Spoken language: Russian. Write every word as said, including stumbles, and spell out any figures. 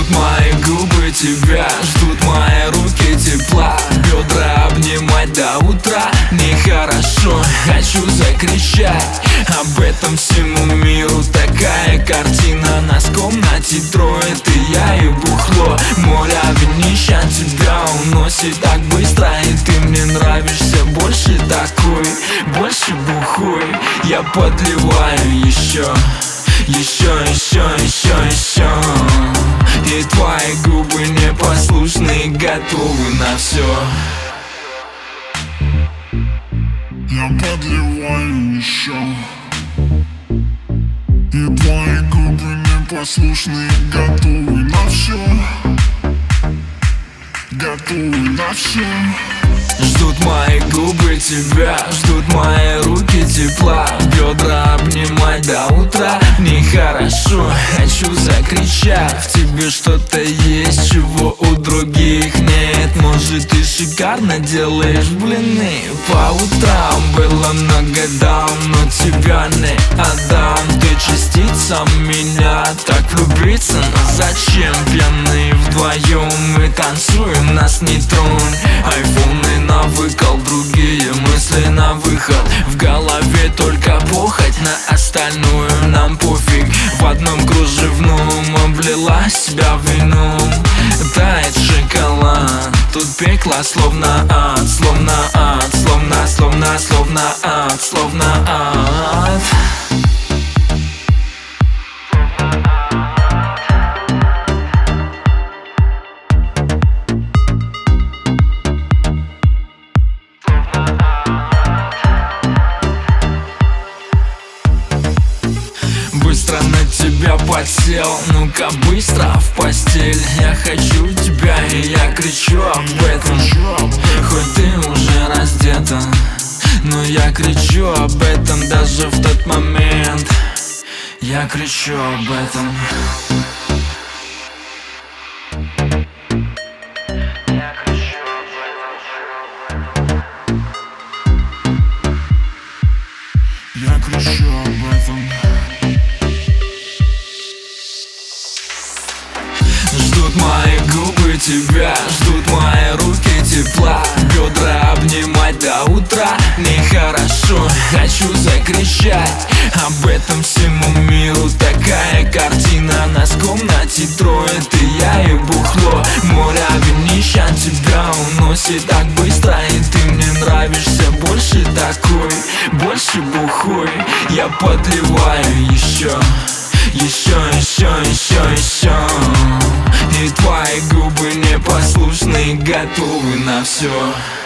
Ждут мои губы тебя, ждут мои руки тепла, бедра обнимать до утра. Нехорошо, хочу закричать об этом всему миру. Такая картина нас в комнате трое, ты, я и бухло. Море винища тебя уносит так быстро, и ты мне нравишься больше такой, больше бухой. Я подливаю еще, еще, еще, еще, еще. И твои губы непослушные, готовы на все. Я подливаю еще. И твои губы непослушные, готовы на все. Готовы на все. Ждут мои губы тебя, ждут мои руки тепла, бедра обнимать до утра. Нехорошо, хочу закричать, в тебе что-то есть, чего у других нет. Может, ты шикарно делаешь блины по утрам. Было много дам, но тебя не отдам. Ты частица меня, так влюбиться, но зачем? Пьяные вдвоем мы танцуем, нас не тронь. Айфоны на выкол, другие мысли на выход. В голове только похоть, на остальную нам пофиг. В одном кружевном облила себя вином. Тает шоколад, тут пекло словно ад, словно ад, словно, словно, словно ад, словно ад. Быстро на тебя подсел, ну-ка быстро в постель. Я хочу тебя, и я кричу об этом. Хоть ты уже раздета, но я кричу об этом даже в тот момент. Я кричу об этом. Я кричу об этом. Ждут мои губы тебя, ждут мои руки тепла, бедра обнимать до утра. Нехорошо, хочу закричать об этом всему миру. Такая картина нас в комнате трое, ты, я и бухло. Море винища тебя уносит так быстро, и ты мне нравишься больше такой, больше бухой. Я подливаю еще, еще, еще, еще, еще. И твои губы непослушные, готовы на все.